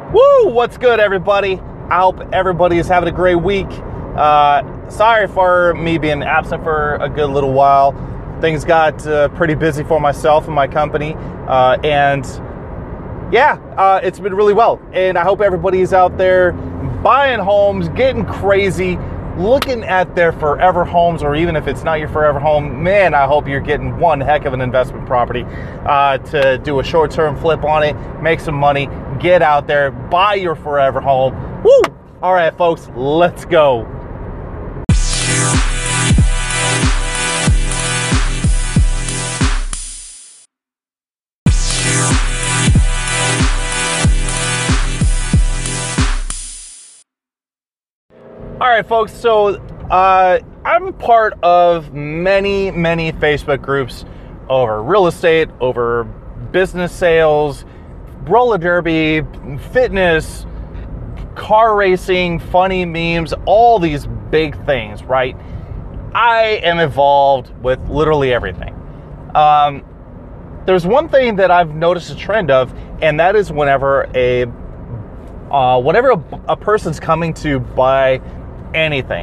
Woo! What's good, everybody? I hope everybody is having a great week. Sorry for me being absent for a good little while. Things got pretty busy for myself and my company. It's been really well. And I hope everybody's out there buying homes, getting crazy, looking at their forever homes, or even if it's not your forever home, man, I hope you're getting one heck of an investment property to do a short-term flip on it, make some money, get out there, buy your forever home. Woo! All right, folks, let's go. All right, folks, so I'm part of many Facebook groups over real estate, over business sales, roller derby, fitness, car racing, funny memes, all these big things, right? I am involved with literally everything. There's one thing that I've noticed a trend of, and that is whenever a person's coming to buy anything,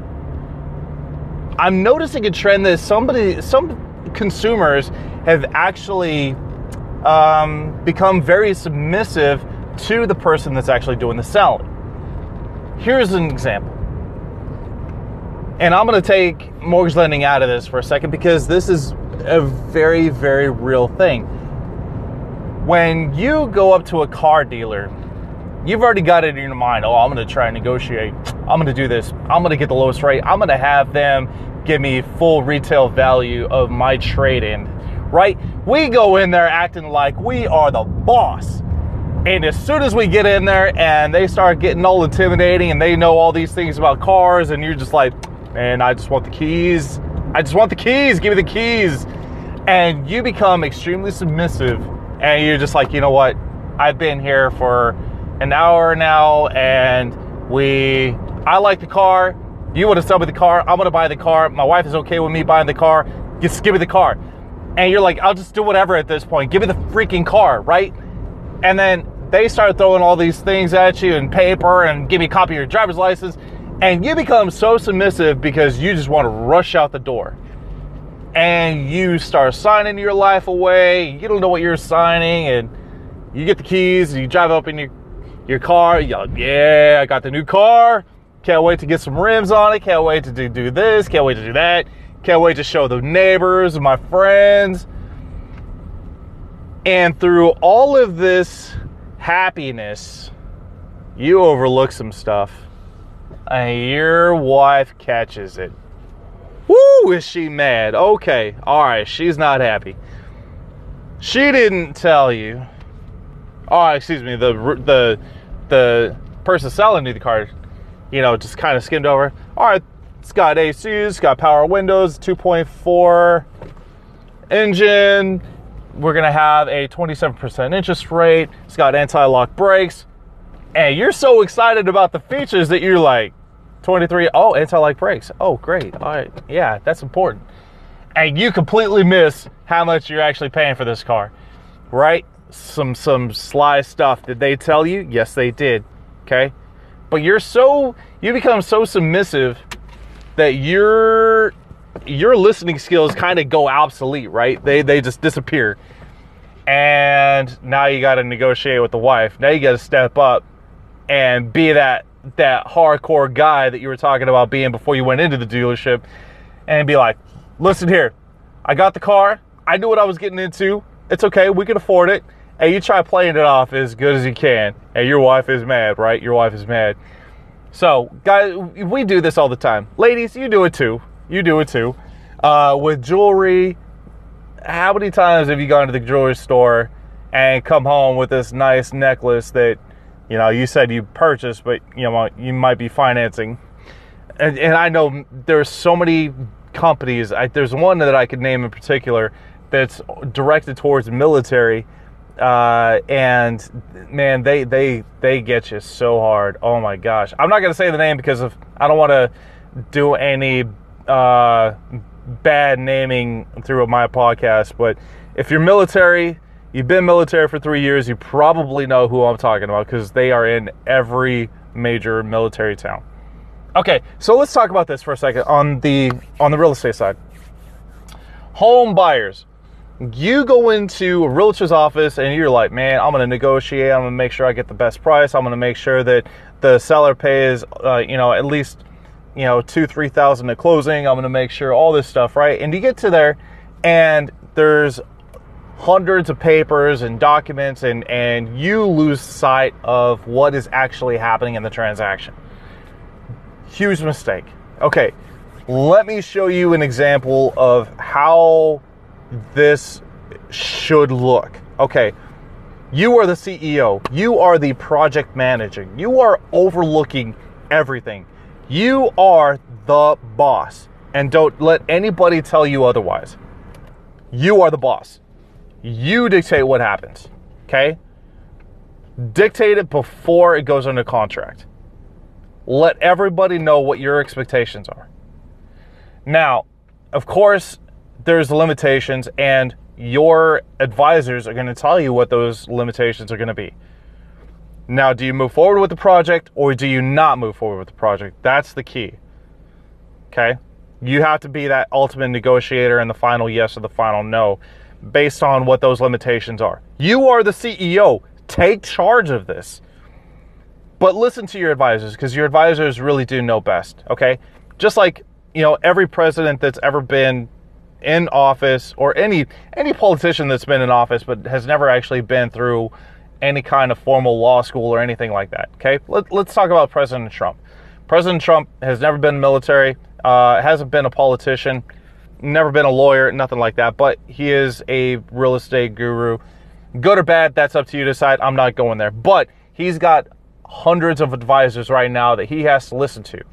I'm noticing a trend that some consumers have actually become very submissive to the person that's actually doing the selling. Here's an example. And I'm going to take mortgage lending out of this for a second because this is a very, very real thing. When you go up to a car dealer, you've already got it in your mind, oh, I'm going to try and negotiate. I'm going to do this. I'm going to get the lowest rate. I'm going to have them give me full retail value of my trade-in, right? We go in there acting like we are the boss. And as soon as we get in there and they start getting all intimidating and they know all these things about cars and you're just like, man, I just want the keys. I just want the keys. Give me the keys. And you become extremely submissive and you're just like, you know what? I've been here for an hour now and I like the car. You want to sell me the car? I'm going to buy the car. My wife is okay with me buying the car. Just give me the car. And you're like, I'll just do whatever at this point. Give me the freaking car, right? And then they start throwing all these things at you and paper and give me a copy of your driver's license. And you become so submissive because you just want to rush out the door. And you start signing your life away. You don't know what you're signing. And you get the keys and you drive up in your car. You're like, yeah, I got the new car. Can't wait to get some rims on it. Can't wait to do this. Can't wait to do that. Can't wait to show the neighbors and my friends. And through all of this happiness, you overlook some stuff. And your wife catches it. Woo, is she mad? Okay, all right, she's not happy. She didn't tell you. Oh, excuse me, the person selling you the car, just kind of skimmed over. All right, it's got AC, it's got power windows, 2.4 engine. We're going to have a 27% interest rate. It's got anti-lock brakes. And you're so excited about the features that you're like, 23, oh, anti-lock brakes. Oh, great. All right, yeah, that's important. And you completely miss how much you're actually paying for this car, right? Some sly stuff. Did they tell you? Yes, they did. Okay. But you become so submissive that your listening skills kind of go obsolete, right? They just disappear. And now you got to negotiate with the wife. Now you got to step up and be that hardcore guy that you were talking about being before you went into the dealership and be like, listen here, I got the car. I knew what I was getting into. It's okay. We can afford it. And you try playing it off as good as you can. And your wife is mad, right? Your wife is mad. So, guys, we do this all the time. Ladies, you do it too. With jewelry, how many times have you gone to the jewelry store and come home with this nice necklace that, you said you purchased, but, you might be financing? And I know there's so many companies. There's one that I could name in particular that's directed towards military. And man, they get you so hard. Oh my gosh. I'm not going to say the name because I don't want to do any, bad naming through my podcast, but if you're military, You've been military for 3 years. You probably know who I'm talking about because they are in every major military town. Okay, so let's talk about this for a second on the real estate side. Home buyers. You go into a realtor's office and you're like, man, I'm going to negotiate. I'm going to make sure I get the best price. I'm going to make sure that the seller pays, at least, $2,000-$3,000 at closing. I'm going to make sure all this stuff, right? And you get to there and there's hundreds of papers and documents and you lose sight of what is actually happening in the transaction. Huge mistake. Okay, let me show you an example of how this should look. Okay, you are the CEO. You are the project manager. You are overlooking everything. You are the boss. And don't let anybody tell you otherwise. You are the boss. You dictate what happens. Okay? Dictate it before it goes under contract. Let everybody know what your expectations are. Now, of course, there's limitations, and your advisors are going to tell you what those limitations are going to be. Now, do you move forward with the project or do you not move forward with the project? That's the key. Okay? You have to be that ultimate negotiator and the final yes or the final no based on what those limitations are. You are the CEO. Take charge of this. But listen to your advisors, because your advisors really do know best, okay? Just like, every president that's ever been in office, or any politician that's been in office but has never actually been through any kind of formal law school or anything like that, okay? Let's talk about President Trump. President Trump has never been military, hasn't been a politician, never been a lawyer, nothing like that, but he is a real estate guru. Good or bad, that's up to you to decide. I'm not going there. But he's got hundreds of advisors right now that he has to listen to.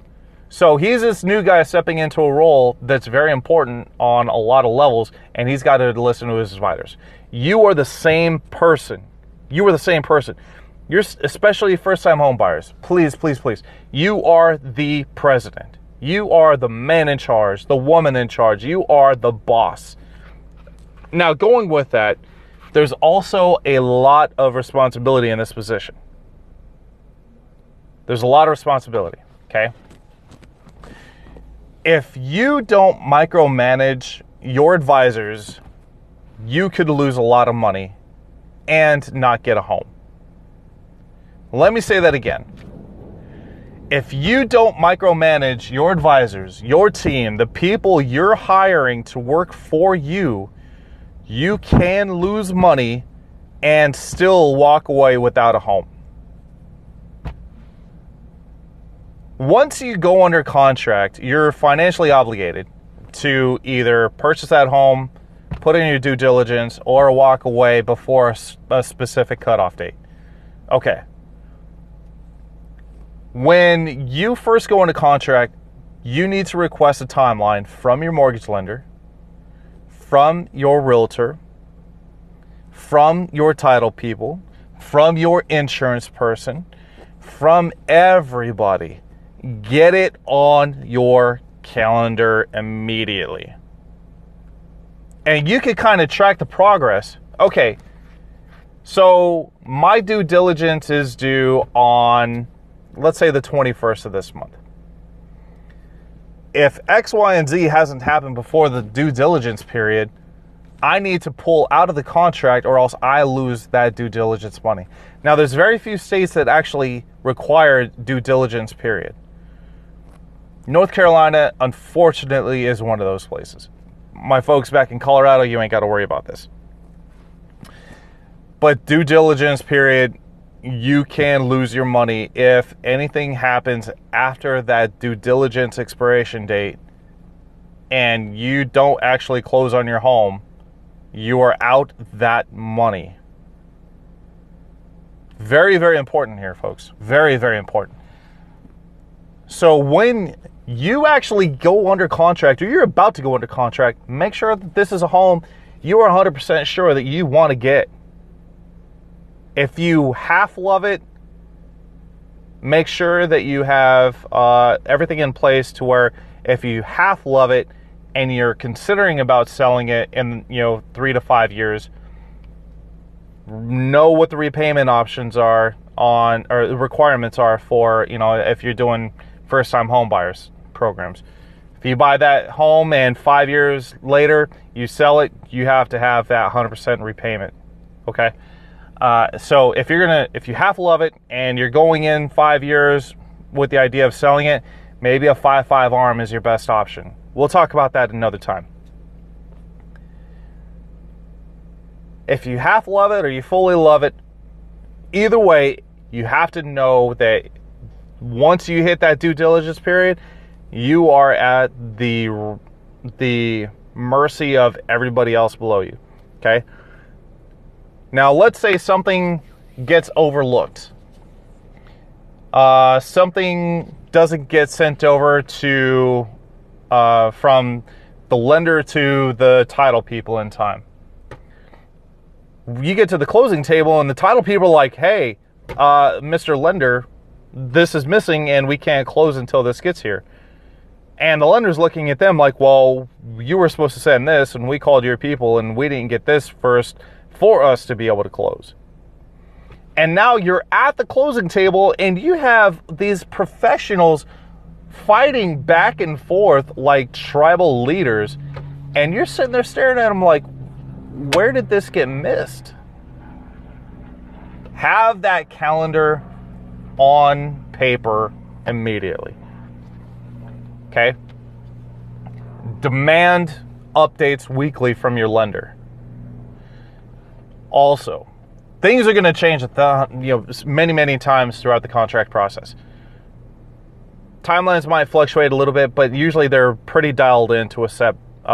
So he's this new guy stepping into a role that's very important on a lot of levels, and he's got to listen to his advisors. You are the same person. You are the same person. You're, especially first-time home buyers. Please, please, please. You are the president. You are the man in charge, the woman in charge. You are the boss. Now, going with that, there's also a lot of responsibility in this position. There's a lot of responsibility, okay? If you don't micromanage your advisors, you could lose a lot of money and not get a home. Let me say that again. If you don't micromanage your advisors, your team, the people you're hiring to work for you, you can lose money and still walk away without a home. Once you go under contract, you're financially obligated to either purchase that home, put in your due diligence, or walk away before a specific cutoff date. Okay. When you first go into contract, you need to request a timeline from your mortgage lender, from your realtor, from your title people, from your insurance person, from everybody. Get it on your calendar immediately. And you can kind of track the progress. Okay, so my due diligence is due on, let's say, the 21st of this month. If X, Y, and Z hasn't happened before the due diligence period, I need to pull out of the contract or else I lose that due diligence money. Now, there's very few states that actually require due diligence period. North Carolina, unfortunately, is one of those places. My folks back in Colorado, you ain't got to worry about this. But due diligence period, you can lose your money if anything happens after that due diligence expiration date and you don't actually close on your home. You are out that money. Very, very important here, folks. Very, very important. So when you actually go under contract, or you're about to go under contract, make sure that this is a home you are 100% sure that you want to get. If you half love it, make sure that you have everything in place to where if you half love it and you're considering about selling it in 3 to 5 years, know what the repayment options are on, or the requirements are for, if you're doing first-time home buyers programs. If you buy that home and 5 years later you sell it, you have to have that 100% repayment. Okay. So if you half love it and you're going in 5 years with the idea of selling it, maybe a 5.5 ARM is your best option. We'll talk about that another time. If you half love it or you fully love it, either way, you have to know that once you hit that due diligence period, you are at the mercy of everybody else below you. Okay? Now, let's say something gets overlooked. Something doesn't get sent over to from the lender to the title people in time. You get to the closing table and the title people are like, hey, Mr. Lender, this is missing and we can't close until this gets here. And the lender's looking at them like, well, you were supposed to send this and we called your people and we didn't get this first for us to be able to close. And now you're at the closing table and you have these professionals fighting back and forth like tribal leaders, and you're sitting there staring at them like, where did this get missed? Have that calendar on paper immediately. Okay? Demand updates weekly from your lender. Also, things are going to change many, many times throughout the contract process. Timelines might fluctuate a little bit, but usually they're pretty dialed into a set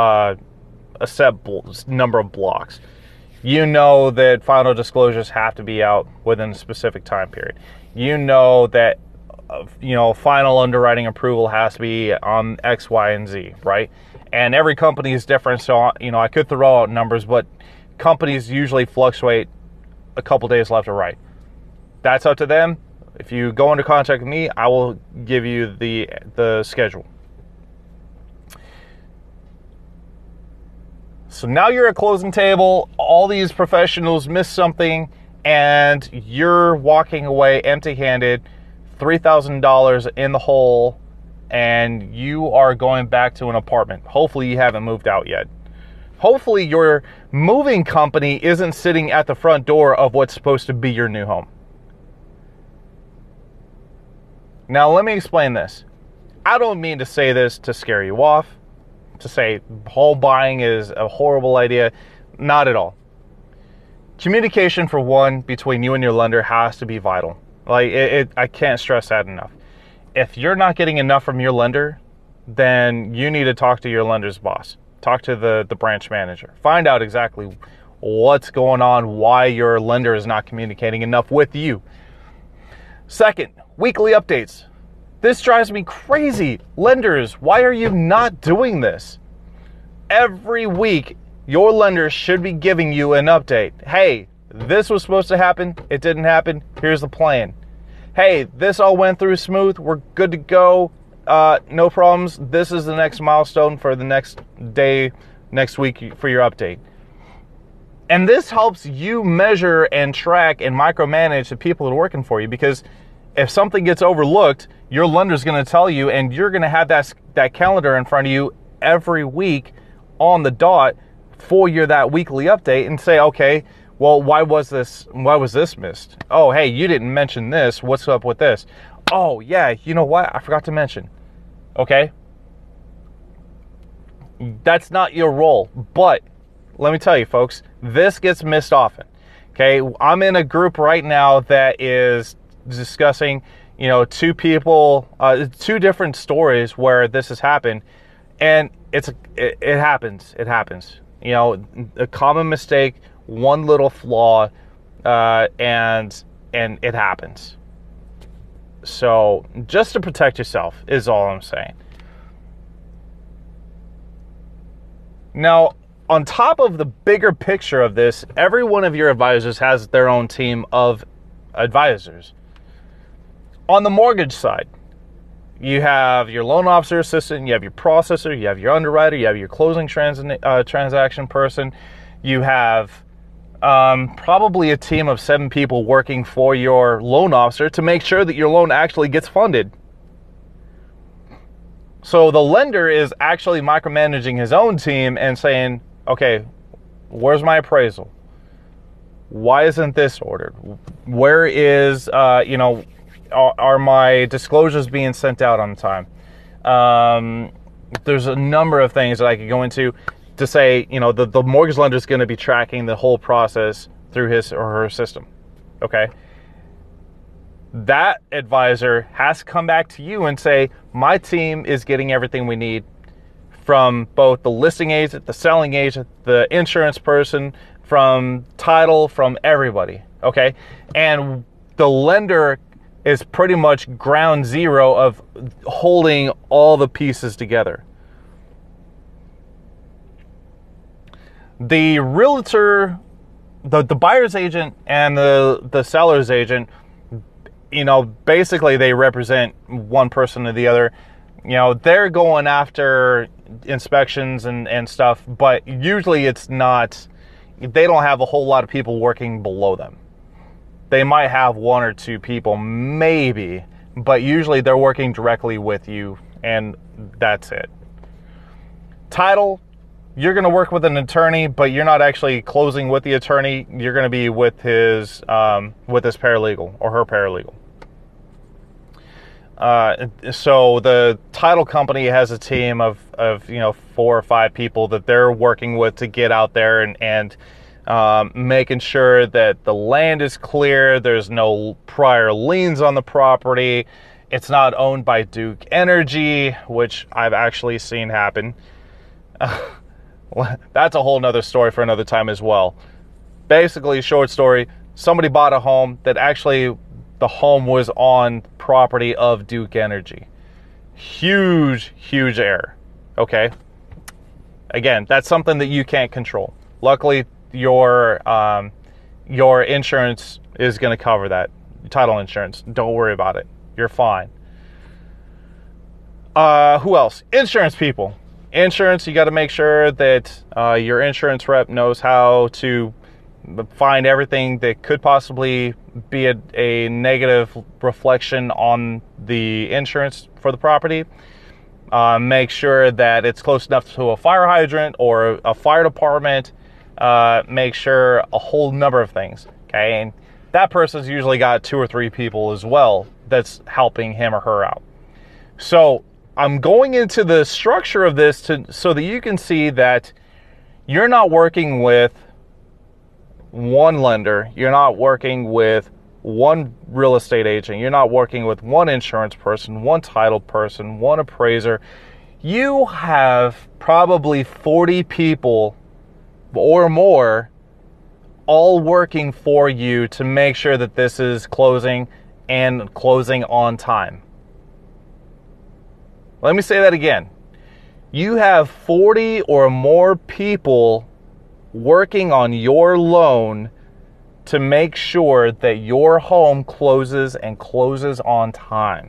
number of blocks. You know that final disclosures have to be out within a specific time period. You know that final underwriting approval has to be on X, Y, and Z, right? And every company is different, so I could throw out numbers, but companies usually fluctuate a couple days left or right. That's up to them. If you go into contact with me, I will give you the schedule. So now you're at closing table, all these professionals miss something, and you're walking away empty-handed, $3,000 in the hole, and you are going back to an apartment. Hopefully you haven't moved out yet. Hopefully your moving company isn't sitting at the front door of what's supposed to be your new home. Now let me explain this. I don't mean to say this to scare you off, to say home buying is a horrible idea. Not at all. Communication, for one, between you and your lender has to be vital. I can't stress that enough. If you're not getting enough from your lender, then you need to talk to your lender's boss. Talk to the branch manager. Find out exactly what's going on, why your lender is not communicating enough with you. Second, weekly updates. This drives me crazy. Lenders, why are you not doing this? Every week, your lender should be giving you an update. Hey, this was supposed to happen. It didn't happen. Here's the plan. Hey, this all went through smooth. We're good to go. No problems. This is the next milestone for the next day, next week for your update. And this helps you measure and track and micromanage the people that are working for you, because if something gets overlooked, your lender's going to tell you, and you're going to have that calendar in front of you every week on the dot for that weekly update, and say, okay, well, why was this missed? Oh, hey, you didn't mention this. What's up with this? Oh, yeah, you know what? I forgot to mention. Okay? That's not your role. But let me tell you, folks, this gets missed often. Okay? I'm in a group right now that is discussing, two people, two different stories where this has happened. And it happens. It happens. A common mistake, one little flaw, and it happens. So just to protect yourself is all I'm saying. Now, on top of the bigger picture of this, every one of your advisors has their own team of advisors. On the mortgage side, you have your loan officer assistant, you have your processor, you have your underwriter, you have your closing transaction person, you have probably a team of 7 people working for your loan officer to make sure that your loan actually gets funded. So the lender is actually micromanaging his own team and saying, okay, where's my appraisal? Why isn't this ordered? Where is, are my disclosures being sent out on time? There's a number of things that I could go into to say, the mortgage lender is going to be tracking the whole process through his or her system. Okay. That advisor has to come back to you and say, my team is getting everything we need from both the listing agent, the selling agent, the insurance person, from title, from everybody. Okay. And the lender is pretty much ground zero of holding all the pieces together. The realtor, the buyer's agent and the seller's agent, basically they represent one person or the other. They're going after inspections and stuff, but usually it's not, they don't have a whole lot of people working below them. They might have 1 or 2 people, maybe, but usually they're working directly with you, and that's it. Title, you're going to work with an attorney, but you're not actually closing with the attorney. You're going to be with his paralegal or her paralegal. So the title company has a team of 4 or 5 people that they're working with to get out there and making sure that the land is clear. There's no prior liens on the property. It's not owned by Duke Energy, which I've actually seen happen. That's a whole nother story for another time as well. Basically, short story, somebody bought a home that actually the home was on property of Duke Energy. Huge error. Okay. Again, that's something that you can't control. Luckily, your insurance is going to cover that. Title insurance. Don't worry about it. You're fine. Who else? Insurance people. Insurance, you got to make sure that your insurance rep knows how to find everything that could possibly be a negative reflection on the insurance for the property. Make sure that it's close enough to a fire hydrant or a fire department. Make sure a whole number of things. Okay, and that person's usually got 2 or 3 people as well that's helping him or her out. So I'm going into the structure of this so that you can see that you're not working with one lender. You're not working with one real estate agent. You're not working with one insurance person, one title person, one appraiser. You have probably 40 people or more all working for you to make sure that this is closing and closing on time. Let me say that again. You have 40 or more people working on your loan to make sure that your home closes and closes on time.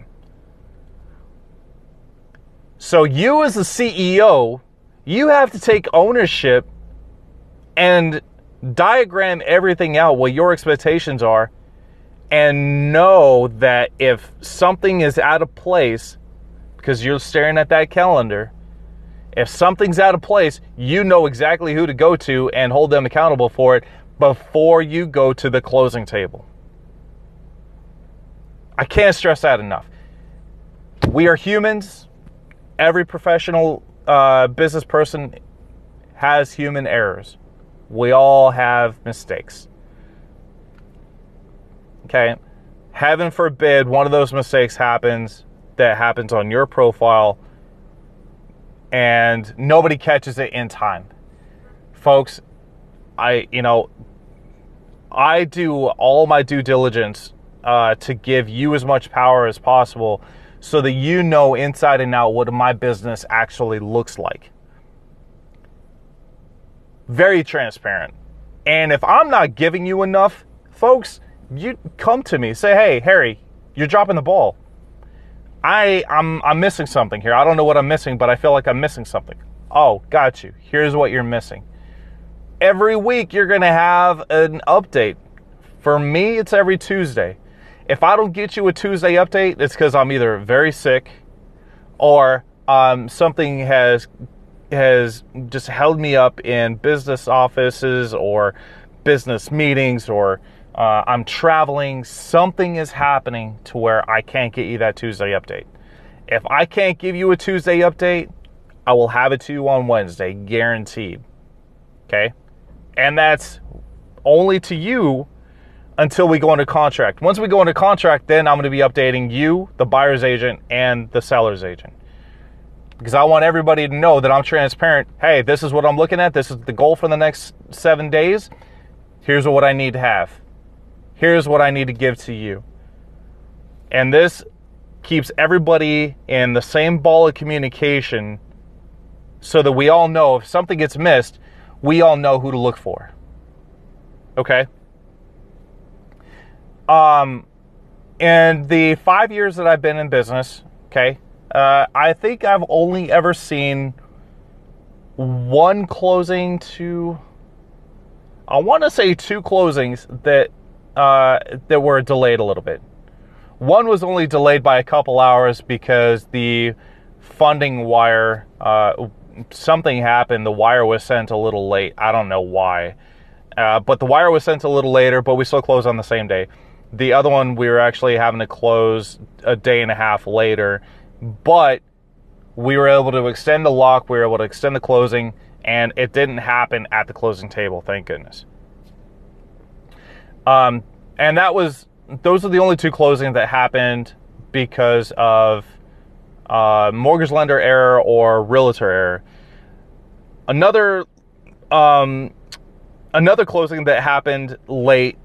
So you as the CEO, you have to take ownership and diagram everything out, what your expectations are, and know that if something is out of place, because you're staring at that calendar, if something's out of place, you know exactly who to go to and hold them accountable for it before you go to the closing table. I can't stress that enough. We are humans. Every professional business person has human errors. We all have mistakes. Okay? Heaven forbid one of those mistakes happens on your profile and nobody catches it in time. Folks, I do all my due diligence to give you as much power as possible so that you know inside and out what my business actually looks like. Very transparent. And if I'm not giving you enough, folks, you come to me. Say, hey, Harry, you're dropping the ball. I'm missing something here. I don't know what I'm missing, but I feel like I'm missing something. Oh, got you. Here's what you're missing. every week you're going to have an update. For me, it's every Tuesday. If I don't get you a Tuesday update, it's because I'm either very sick or something has just held me up in business offices or business meetings, or I'm traveling. Something is happening to where I can't get you that Tuesday update. If I can't give you a Tuesday update, I will have it to you on Wednesday, guaranteed. Okay? And that's only to you until we go into contract. Once we go into contract, then I'm going to be updating you, the buyer's agent, and the seller's agent. Because I want everybody to know that I'm transparent. Hey, this is what I'm looking at. This is the goal for the next 7 days. Here's what I need to have. Here's what I need to give to you. And this keeps everybody in the same ball of communication so that we all know if something gets missed, we all know who to look for. Okay? In the 5 years that I've been in business, okay, I think I've only ever seen one closing to, I want to say 2 closings that were delayed a little bit. One was only delayed by a couple hours because the funding wire, something happened. The wire was sent a little late. I don't know why. But the wire was sent a little later, but we still closed on the same day. The other one, we were actually having to close a day and a half later, but we were able to extend the lock, we were able to extend the closing, and it didn't happen at the closing table, thank goodness. And those are the only 2 closings that happened because of mortgage lender error or realtor error. Another closing that happened late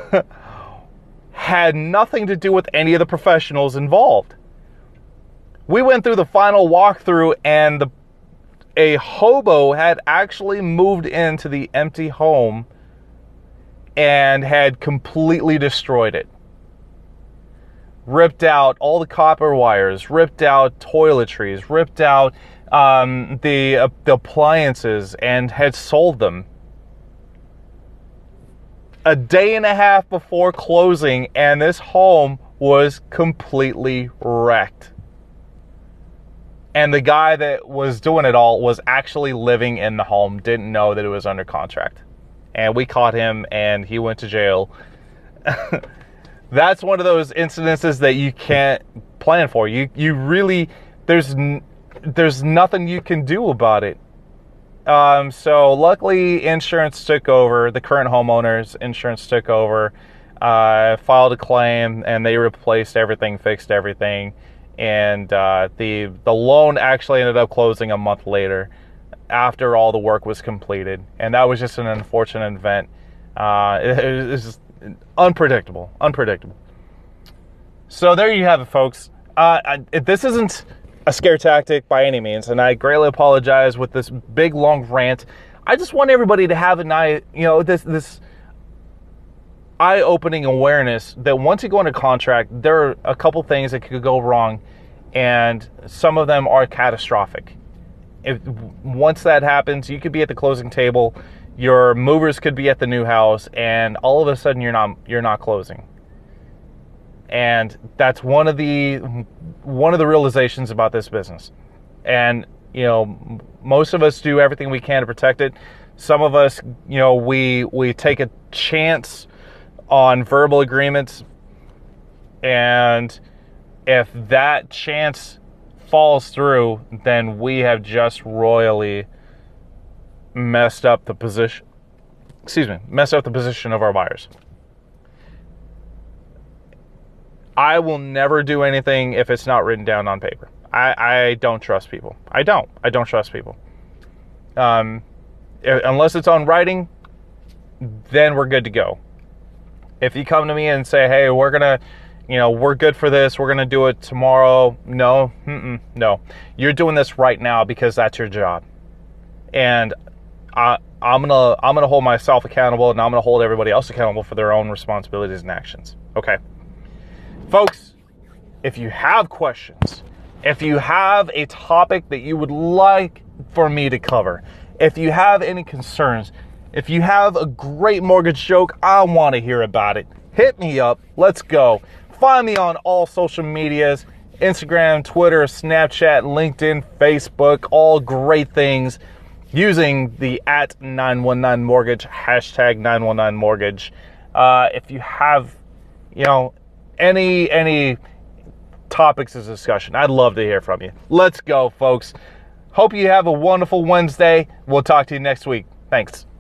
had nothing to do with any of the professionals involved. We went through the final walkthrough and a hobo had actually moved into the empty home and had completely destroyed it. Ripped out all the copper wires, ripped out toiletries, ripped out the appliances, and had sold them. A day and a half before closing, and this home was completely wrecked. And the guy that was doing it all was actually living in the home, didn't know that it was under contract. And we caught him, and he went to jail. That's one of those incidences that you can't plan for. You really, there's nothing you can do about it. So luckily insurance took over, the current homeowner's insurance took over, filed a claim, and they replaced everything, fixed everything. And the loan actually ended up closing a month later after all the work was completed. And that was just an unfortunate event. It was just unpredictable. So there you have it, folks. This isn't a scare tactic by any means, and I greatly apologize with this big long rant. I just want everybody to have this eye-opening awareness that once you go into contract, there are a couple things that could go wrong, and some of them are catastrophic. Once that happens, you could be at the closing table, your movers could be at the new house, and all of a sudden you're not closing. And that's one of the realizations about this business. And most of us do everything we can to protect it. Some of us, we take a chance on verbal agreements, and if that chance falls through, then we have just royally messed up the position. Messed up the position of our buyers. I will never do anything if it's not written down on paper. I don't trust people. I don't trust people. Unless it's on writing, then we're good to go. If you come to me and say, hey, we're good for this, we're gonna do it tomorrow. No. You're doing this right now because that's your job. And I'm gonna hold myself accountable, and I'm gonna hold everybody else accountable for their own responsibilities and actions. Okay. Folks, if you have questions, if you have a topic that you would like for me to cover, if you have any concerns, If you have a great mortgage joke, I want to hear about it. Hit me up. Let's go. Find me on all social medias, Instagram, Twitter, Snapchat, LinkedIn, Facebook, all great things, using the @919mortgage, #919mortgage. If you have, any topics of discussion, I'd love to hear from you. Let's go, folks. Hope you have a wonderful Wednesday. We'll talk to you next week. Thanks.